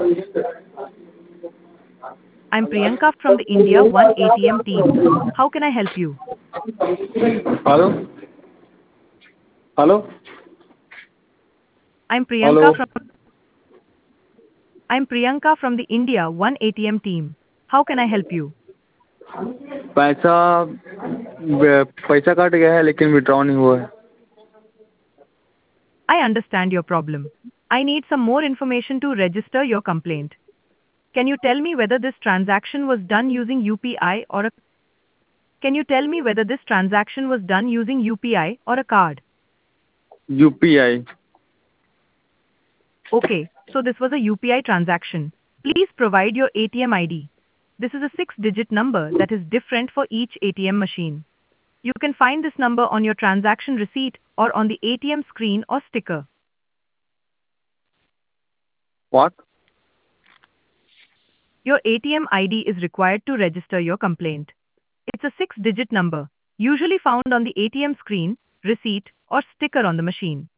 I'm Priyanka from the India One ATM team. How can I help you? Hello? Hello? I'm Priyanka Hello? from I'm Priyanka from the India One ATM team. How can I help you? पैसा पैसा cut गया है लेकिन withdraw नहीं हुआ है। I understand your problem. I need some more information to register your complaint. Can you tell me whether this transaction was done using UPI or a Can you tell me whether this transaction was done using UPI or a card? UPI. Okay, so this was a UPI transaction. Please provide your ATM ID. This is a six-digit number that is different for each ATM machine. You can find this number on your transaction receipt or on the ATM screen or sticker. What? Your ATM ID is required to register your complaint. It's a six-digit number, usually found on the ATM screen, receipt, or sticker on the machine.